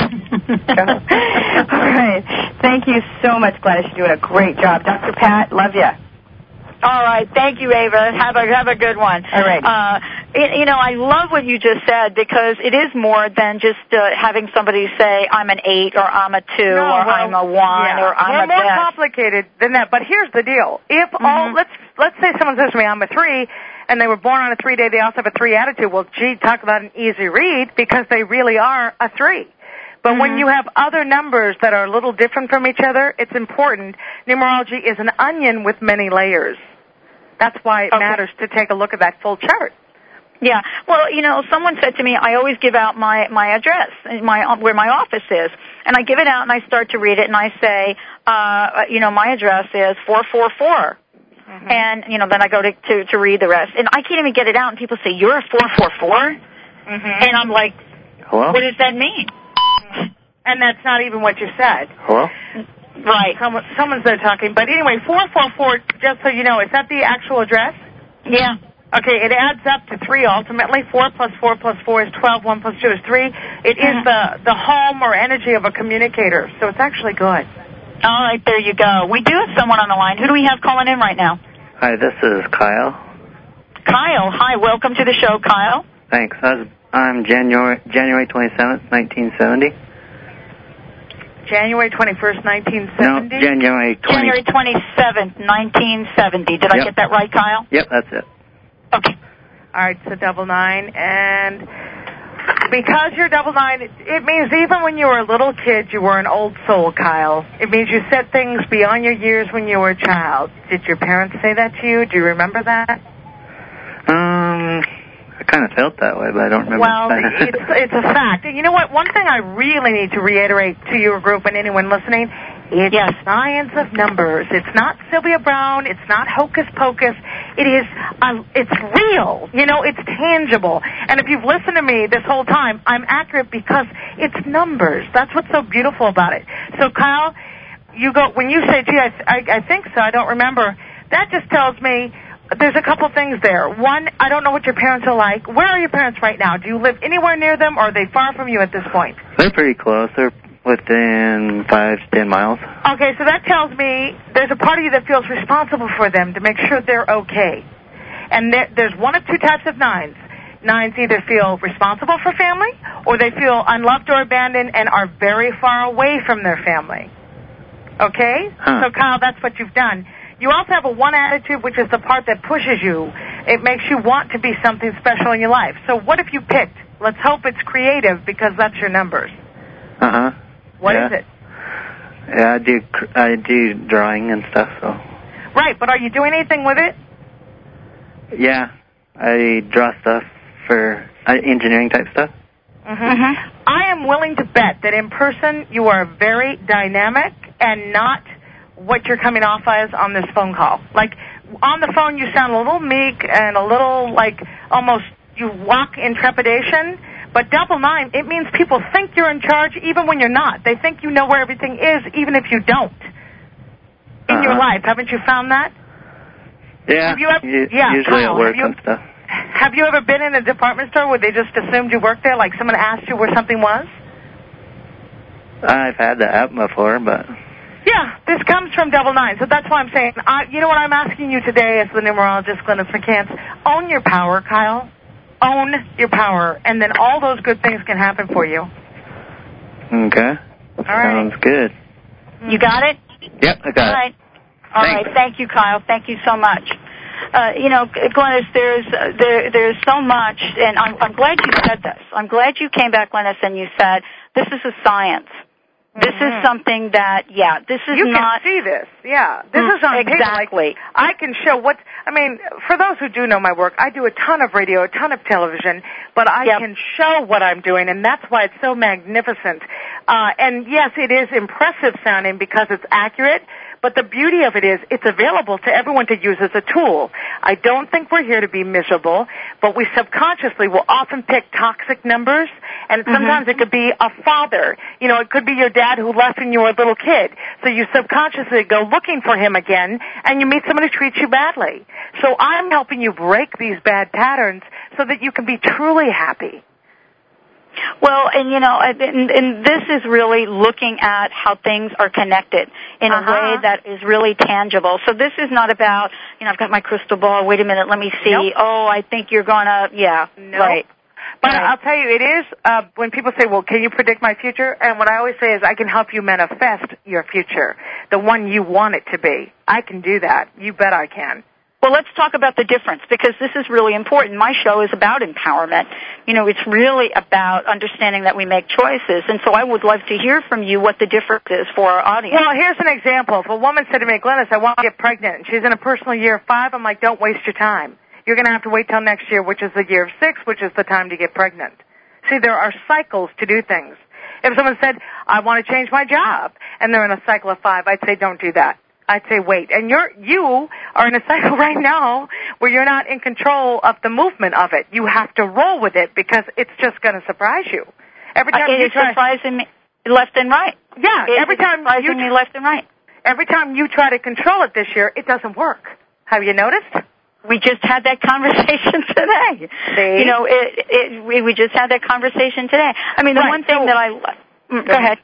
All right. Thank you so much, Glynis. You're doing a great job. Dr. Pat, love you. All right. Thank you, Ava. Have a good one. All right. I love what you just said because it is more than just having somebody say, I'm an 8 or I'm a 2 I'm a 1 or I'm a We're more complicated than that. But here's the deal. If let's say someone says to me, I'm a 3, and they were born on a 3 day, they also have a 3 attitude. Well, gee, talk about an easy read because they really are a 3. But when you have other numbers that are a little different from each other, it's important. Numerology is an onion with many layers. That's why it matters to take a look at that full chart. Yeah. Well, someone said to me, I always give out my address, where my office is. And I give it out and I start to read it and I say, my address is 444. Mm-hmm. And, then I go to read the rest. And I can't even get it out and people say, you're a 444? Mm-hmm. And I'm like, hello? What does that mean? And that's not even what you said. Hello? Right. Someone's there talking. But anyway, 444, just so you know, is that the actual address? Yeah. Okay, it adds up to 3 ultimately. 4 plus 4 plus 4 is 12. 1 plus 2 is 3. It is the home or energy of a communicator, so it's actually good. All right, there you go. We do have someone on the line. Who do we have calling in right now? Hi, this is Kyle. Kyle. Hi, welcome to the show, Kyle. Thanks. I'm January 27th, 1970. January 21st, 1970? No, January 27th, 1970. Did I get that right, Kyle? Yep, that's it. Okay. All right, so 99. And because you're 99, it means even when you were a little kid, you were an old soul, Kyle. It means you said things beyond your years when you were a child. Did your parents say that to you? Do you remember that? I kind of felt that way, but I don't remember. Well, it's a fact. And you know what? One thing I really need to reiterate to your group and anyone listening, it's science of numbers. It's not Sylvia Brown. It's not hocus pocus. It is, it's real. You know, it's tangible. And if you've listened to me this whole time, I'm accurate because it's numbers. That's what's so beautiful about it. So, Kyle, when you say, gee, I think so, I don't remember, that just tells me there's a couple things there. One, I don't know what your parents are like. Where are your parents right now? Do you live anywhere near them, or are they far from you at this point? They're pretty close. They're within 5 to 10 miles. Okay, so that tells me there's a part of you that feels responsible for them to make sure they're okay. And there's one of two types of nines. Nines either feel responsible for family, or they feel unloved or abandoned and are very far away from their family. Okay? So, Kyle, that's what you've done. You also have a one attitude, which is the part that pushes you. It makes you want to be something special in your life. So what if you picked? Let's hope it's creative, because that's your numbers. Uh-huh. What is it? Yeah, I do drawing and stuff, so. Right, but are you doing anything with it? Yeah, I draw stuff for engineering type stuff. Mm-hmm. I am willing to bet that in person you are very dynamic and not what you're coming off as on this phone call. Like, on the phone you sound a little meek and a little, like, almost you walk in trepidation. But 99, it means people think you're in charge even when you're not. They think you know where everything is even if you don't in your life. Haven't you found that? Yeah, usually Kyle, at work and stuff. Have you ever been in a department store where they just assumed you worked there, like someone asked you where something was? I've had that happen before, but... Yeah, this comes from 99, so that's why I'm saying, you know what I'm asking you today as the numerologist, Glennis McCants, own your power, Kyle. Own your power, and then all those good things can happen for you. Okay. All right. Sounds good. You got it? Yep, I got it. All right. Thank you, Kyle. Thank you so much. Glennis, there's so much, and I'm glad you said this. I'm glad you came back, Glennis, and you said this is a science. This is something that, this is you not... You can see this, This is on exactly. Paper. I can show for those who do know my work, I do a ton of radio, a ton of television, but I can show what I'm doing, and that's why it's so magnificent. And yes, it is impressive sounding because it's accurate, but the beauty of it is it's available to everyone to use as a tool. I don't think we're here to be miserable, but we subconsciously will often pick toxic numbers, and sometimes it could be a father. You know, it could be your dad who left when you were a little kid. So you subconsciously go looking for him again, and you meet someone who treats you badly. So I'm helping you break these bad patterns so that you can be truly happy. Well, and this is really looking at how things are connected in a way that is really tangible. So this is not about, I've got my crystal ball, wait a minute, let me see. Nope. Oh, I think you're gonna, right. But I'll tell you, it is, when people say, well, can you predict my future? And what I always say is I can help you manifest your future, the one you want it to be. I can do that. You bet I can. Well, let's talk about the difference, because this is really important. My show is about empowerment. It's really about understanding that we make choices. And so I would love to hear from you what the difference is for our audience. Well, here's an example. If a woman said to me, Glennis, I want to get pregnant, and she's in a personal year of 5, I'm like, don't waste your time. You're going to have to wait till next year, which is the year of 6, which is the time to get pregnant. See, there are cycles to do things. If someone said, I want to change my job, and they're in a cycle of 5, I'd say, don't do that. I'd say wait. And you are in a cycle right now where you're not in control of the movement of it. You have to roll with it because it's just going to surprise you. Every time it is surprising me left and right. Yeah, every time surprising me left and right. Every time you try to control it this year, it doesn't work. Have you noticed? We just had that conversation today. See? We just had that conversation today. I mean, the one thing that go ahead.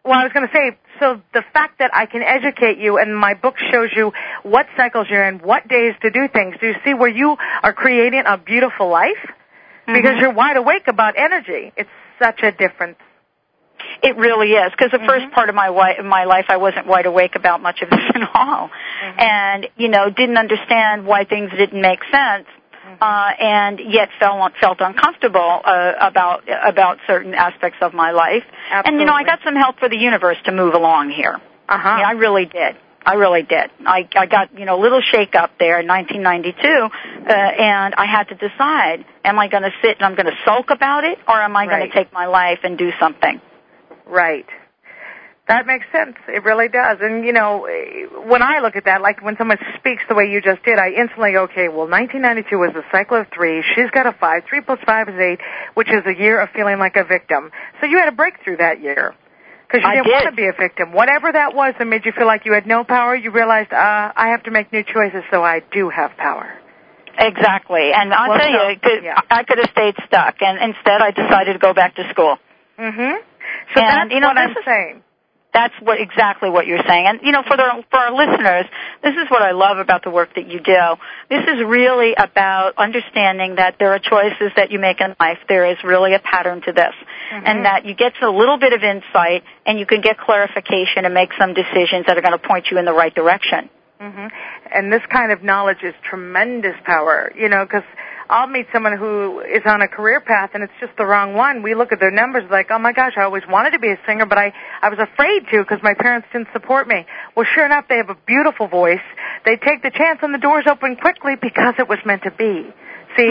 Well, I was going to say, so the fact that I can educate you and my book shows you what cycles you're in, what days to do things, do you see where you are creating a beautiful life? Because you're wide awake about energy. It's such a difference. It really is, because the first part of my life I wasn't wide awake about much of this at all. And, didn't understand why things didn't make sense. And yet felt uncomfortable about certain aspects of my life. Absolutely. And I got some help for the universe to move along here. Yeah, I really did. I got a little shake up there in 1992, and I had to decide: am I going to sit and I'm going to sulk about it, or am I going to take my life and do something? Right. That makes sense. It really does. And, when I look at that, like when someone speaks the way you just did, I instantly go, okay, well, 1992 was the cycle of 3. She's got a 5. 3 plus 5 is 8, which is a year of feeling like a victim. So you had a breakthrough that year because you didn't want to be a victim. Whatever that was that made you feel like you had no power, you realized, I have to make new choices, so I do have power. Exactly. And I'll tell you, I could have stayed stuck, and instead I decided to go back to school. So that's what I'm saying. That's exactly what you're saying. And, for our listeners, this is what I love about the work that you do. This is really about understanding that there are choices that you make in life. There is really a pattern to this. And that you get to a little bit of insight and you can get clarification and make some decisions that are going to point you in the right direction. And this kind of knowledge is tremendous power, because I'll meet someone who is on a career path and it's just the wrong one. We look at their numbers like, oh my gosh, I always wanted to be a singer, but I was afraid to because my parents didn't support me. Well, sure enough, they have a beautiful voice. They take the chance and the doors open quickly because it was meant to be. See,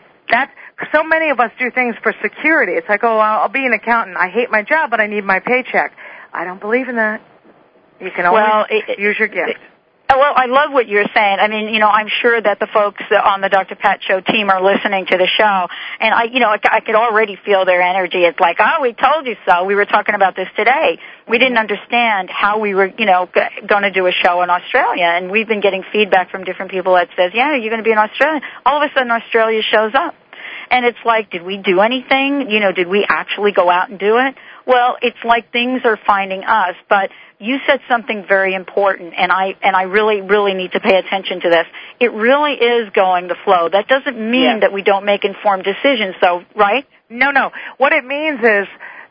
so many of us do things for security. It's like, I'll be an accountant. I hate my job, but I need my paycheck. I don't believe in that. You can always use your gift. Well, I love what you're saying. I mean, I'm sure that the folks on the Dr. Pat Show team are listening to the show, and I could already feel their energy. It's like, we told you so. We were talking about this today. We didn't understand how we were, going to do a show in Australia, and we've been getting feedback from different people that says, yeah, you're going to be in Australia. All of a sudden, Australia shows up. And it's like, did we do anything? Did we actually go out and do it? Well, it's like things are finding us, but you said something very important, and I really, really need to pay attention to this. It really is going the flow. That doesn't mean that we don't make informed decisions, though, right? No. What it means is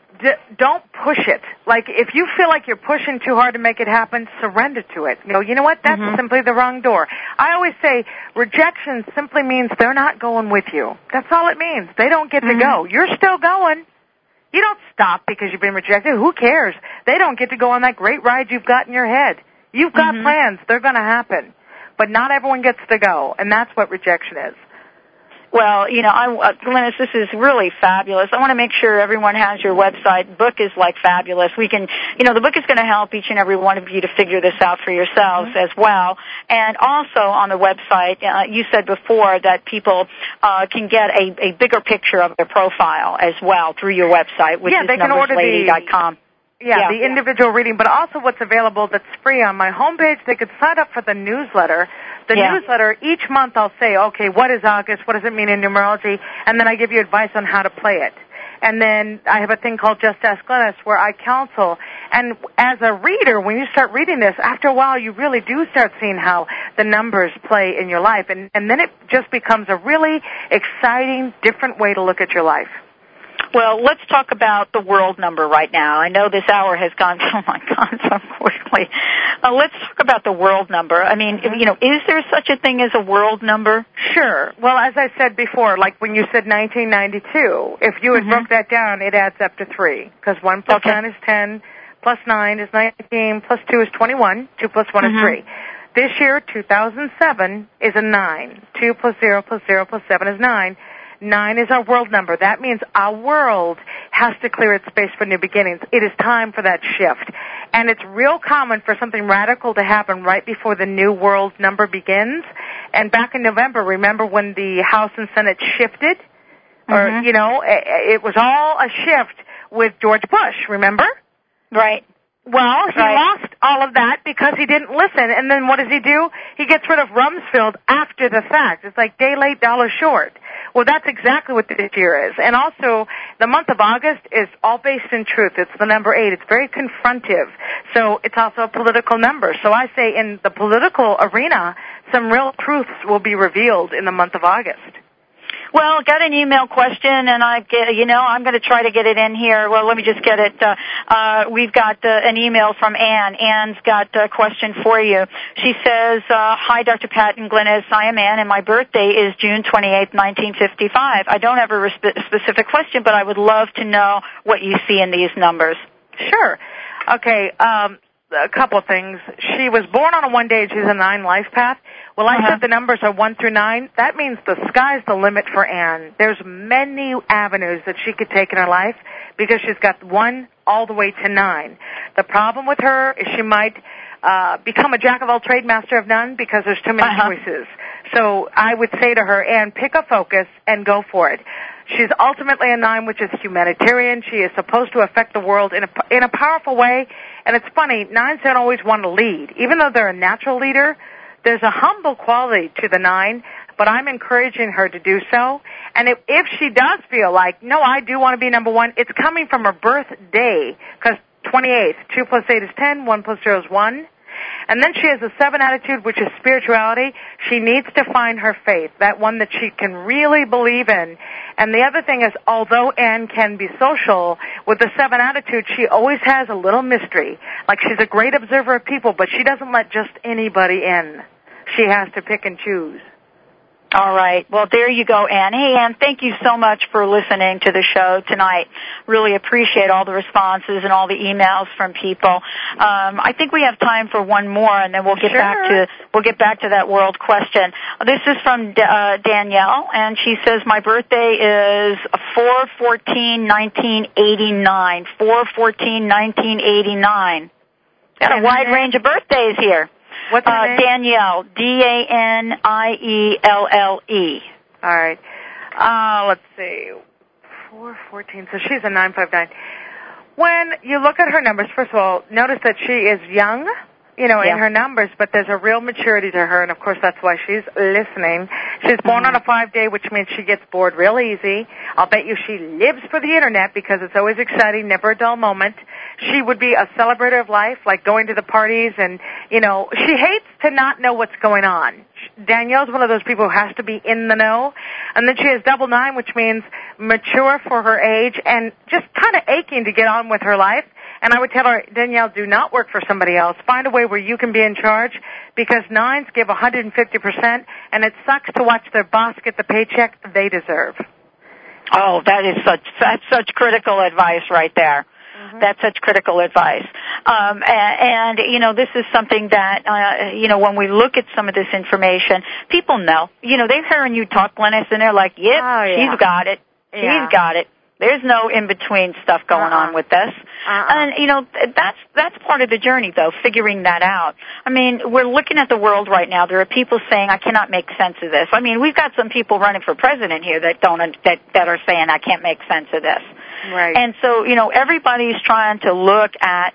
don't push it. Like, if you feel like you're pushing too hard to make it happen, surrender to it. You know what? That's simply the wrong door. I always say rejection simply means they're not going with you. That's all it means. They don't get to go. You're still going. You don't stop because you've been rejected. Who cares? They don't get to go on that great ride you've got in your head. You've got plans. They're going to happen. But not everyone gets to go, and that's what rejection is. Well, Glynis, this is really fabulous. I want to make sure everyone has your website. The book is fabulous. We can, the book is going to help each and every one of you to figure this out for yourselves as well. And also on the website, you said before that people can get a bigger picture of their profile as well through your website, which is numberslady.com. The individual reading, but also what's available that's free on my homepage. They could sign up for the newsletter. The newsletter, each month I'll say, okay, what is August? What does it mean in numerology? And then I give you advice on how to play it. And then I have a thing called Just Ask Glynis where I counsel. And as a reader, when you start reading this, after a while you really do start seeing how the numbers play in your life. And then it just becomes a really exciting, different way to look at your life. Well, let's talk about the world number right now. I know this hour has gone, so quickly. Let's talk about the world number. I mean, is there such a thing as a world number? Sure. Well, as I said before, like when you said 1992, if you had broke that down, it adds up to 3, because 1 plus 9 is 10, plus 9 is 19, plus 2 is 21, 2 plus 1 is 3. This year, 2007, is a 9. 2 plus 0 plus 0 plus 7 is 9. 9 is our world number. That means our world has to clear its space for new beginnings. It is time for that shift. And it's real common for something radical to happen right before the new world number begins. And back in November, remember when the House and Senate shifted? Or, it was all a shift with George Bush, remember? Right. Well, he lost all of that because he didn't listen. And then what does he do? He gets rid of Rumsfeld after the fact. It's like day late, dollar short. Well, that's exactly what this year is. And also, the month of August is all based in truth. It's the number 8. It's very confrontive. So it's also a political number. So I say in the political arena, some real truths will be revealed in the month of August. Well, got an email question, and I'm going to try to get it in here. Well, let me just get it. We've got an email from Ann. Ann's got a question for you. She says, hi, Dr. Pat and Glennis. I am Ann, and my birthday is June 28th, 1955. I don't have a specific question, but I would love to know what you see in these numbers. Sure. Okay, a couple of things. She was born on a 1 day. She's a 9 life path. Well, I said the numbers are 1 through 9. That means the sky's the limit for Anne. There's many avenues that she could take in her life because she's got 1 all the way to 9. The problem with her is she might become a jack of all trades, master of none because there's too many choices. So I would say to her, Anne, pick a focus and go for it. She's ultimately a 9, which is humanitarian. She is supposed to affect the world in a powerful way. And it's funny, 9s don't always want to lead. Even though they're a natural leader, there's a humble quality to the 9, but I'm encouraging her to do so. And if she does feel like, no, I do want to be number 1, it's coming from her birthday, because 28th, 2 plus 8 is 10, 1 plus 0 is 1. And then she has a 7 attitude, which is spirituality. She needs to find her faith, that one that she can really believe in. And the other thing is, although Anne can be social, with the 7 attitude, she always has a little mystery. Like she's a great observer of people, but she doesn't let just anybody in. She has to pick and choose. All right. Well, there you go, Ann. Hey, Ann, thank you so much for listening to the show tonight. Really appreciate all the responses and all the emails from people. I think we have time for one more, and then we'll get back to that world question. This is from Danielle, and she says, my birthday is 4/14/1989. 4/14/1989. Got a wide range of birthdays here. What's her name? Danielle, Danielle. All right. Let's see. 4/14. So she's a 959. When you look at her numbers, first of all, notice that she is young, in her numbers, but there's a real maturity to her, and of course that's why she's listening. She's born on a 5 day, which means she gets bored real easy. I'll bet you she lives for the internet because it's always exciting, never a dull moment. She would be a celebrator of life, like going to the parties, and, she hates to not know what's going on. Danielle's one of those people who has to be in the know. And then she has 9, which means mature for her age and just kind of aching to get on with her life. And I would tell her, Danielle, do not work for somebody else. Find a way where you can be in charge because 9s give 150%, and it sucks to watch their boss get the paycheck they deserve. Oh, that's such critical advice right there. Mm-hmm. That's such critical advice. And this is something that, when we look at some of this information, people know. They're hearing you talk, Glennis, and they're like, yep, she's got it. She's got it. There's no in-between stuff going on with this. And, that's part of the journey, though, figuring that out. I mean, we're looking at the world right now. There are people saying, I cannot make sense of this. I mean, we've got some people running for president here that are saying, I can't make sense of this. Right. And so, everybody's trying to look at,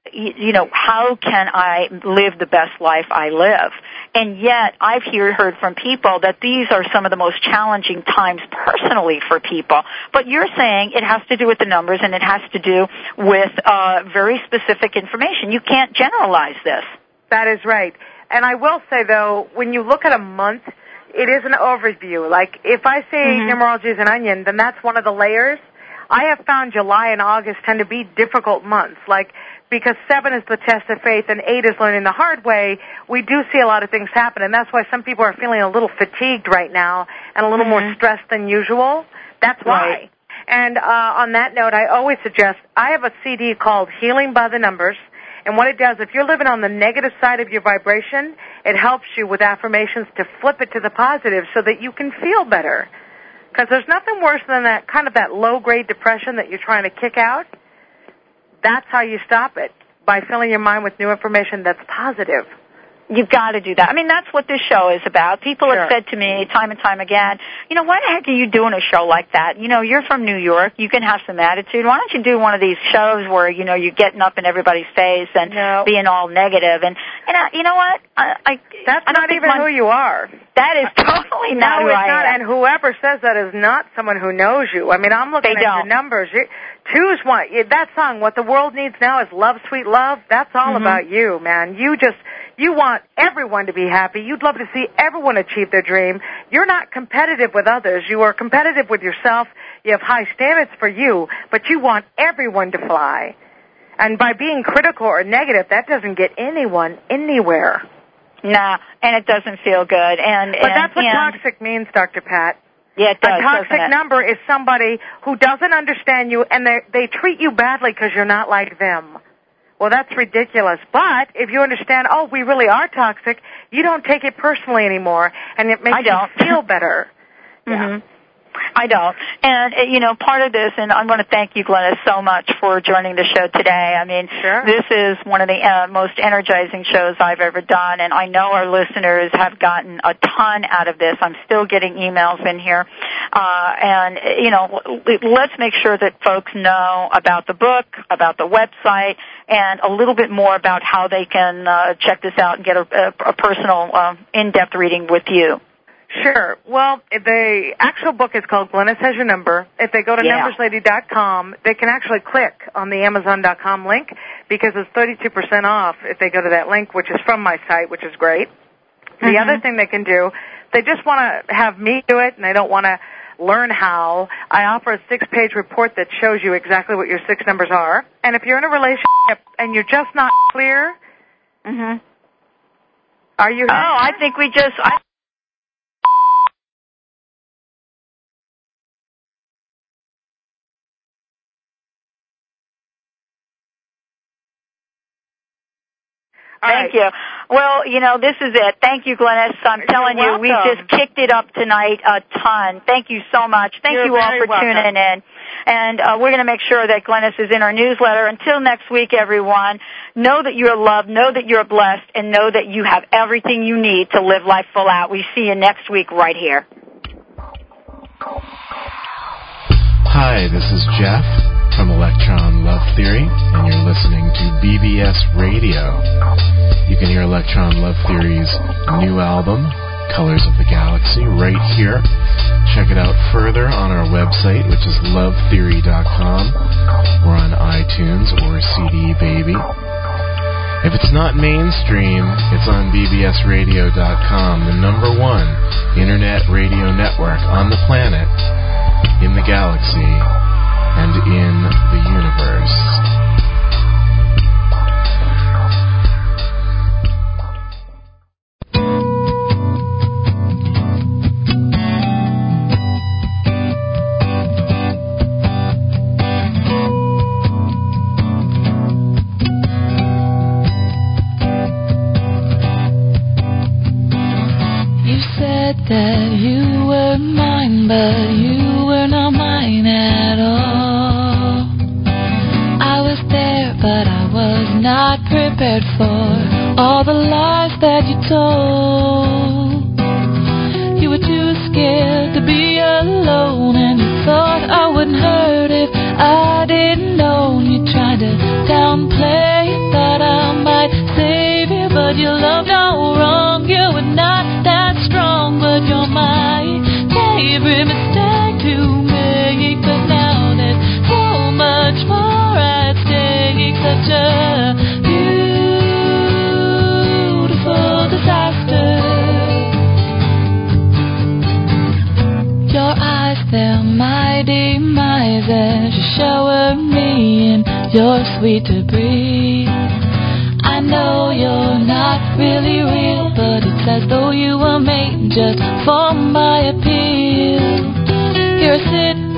how can I live the best life I live? And yet, I've heard from people that these are some of the most challenging times personally for people. But you're saying it has to do with the numbers and it has to do with very specific information. You can't generalize this. That is right. And I will say, though, when you look at a month, it is an overview. Like, if I say numerology is an onion, then that's one of the layers. I have found July and August tend to be difficult months. Like, because 7 is the test of faith and 8 is learning the hard way, we do see a lot of things happen, and that's why some people are feeling a little fatigued right now and a little more stressed than usual. That's why. Right. And on that note, I always suggest, I have a CD called Healing by the Numbers, and what it does, if you're living on the negative side of your vibration, it helps you with affirmations to flip it to the positive so that you can feel better. Because there's nothing worse than that kind of that low-grade depression that you're trying to kick out. That's how you stop it, by filling your mind with new information that's positive. You've got to do that. I mean, that's what this show is about. People have said to me time and time again, why the heck are you doing a show like that? You're from New York. You can have some attitude. Why don't you do one of these shows where, you're getting up in everybody's face and being all negative? And you know what? That's not even who you are. That is totally not who I am. And whoever says that is not someone who knows you. I mean, I'm looking at your numbers. Choose one. That song, What the World Needs Now is Love, Sweet Love, that's all about you, man. You want everyone to be happy. You'd love to see everyone achieve their dream. You're not competitive with others. You are competitive with yourself. You have high standards for you, but you want everyone to fly. And by being critical or negative, that doesn't get anyone anywhere. Nah, and it doesn't feel good. But that's what toxic means, Dr. Pat. Yeah, it does. A toxic number is somebody who doesn't understand you and they treat you badly because you're not like them. Well, that's ridiculous. But if you understand, we really are toxic, you don't take it personally anymore, and it makes you feel better. Yeah. I don't. And, part of this, and I'm going to thank you, Glennis, so much for joining the show today. I mean, this is one of the most energizing shows I've ever done, and I know our listeners have gotten a ton out of this. I'm still getting emails in here. Let's make sure that folks know about the book, about the website, and a little bit more about how they can check this out and get a personal, in-depth reading with you. Sure. Well, the actual book is called Glennis Has Your Number. If they go to numberslady.com, they can actually click on the Amazon.com link because it's 32% off if they go to that link, which is from my site, which is great. The other thing they can do, they just want to have me do it and they don't want to learn how. I offer a 6-page report that shows you exactly what your 6 numbers are. And if you're in a relationship and you're just not clear, are you? I think we just... Thank you. Well, this is it. Thank you, Glennis. I'm telling you, we just kicked it up tonight a ton. Thank you so much. Thank you all for tuning in. And we're going to make sure that Glennis is in our newsletter. Until next week, everyone, know that you're loved, know that you're blessed, and know that you have everything you need to live life full out. We see you next week right here. Hi, this is Jeff from Electron Love Theory, and you're listening to BBS Radio. You can hear Electron Love Theory's new album, Colors of the Galaxy, right here. Check it out further on our website, which is lovetheory.com, or on iTunes or CD Baby. If it's not mainstream, it's on bbsradio.com, the #1 internet radio network on the planet, in the galaxy, and in the universe. You said that you were mine, but you were not mine at all. I was there, but I was not prepared for all the lies that you told. You were too scared to be alone, and you thought I wouldn't hurt if I didn't know. You tried to downplay, thought I might save you, but you loved all wrong. You were not that strong, but you're my favorite mistake to make. But now there's so much more at stake. Such a beautiful disaster. Your eyes, they're my demise as you shower me in your sweet debris. I know you're not really real, but it's as though you were made just for my appeal. You're a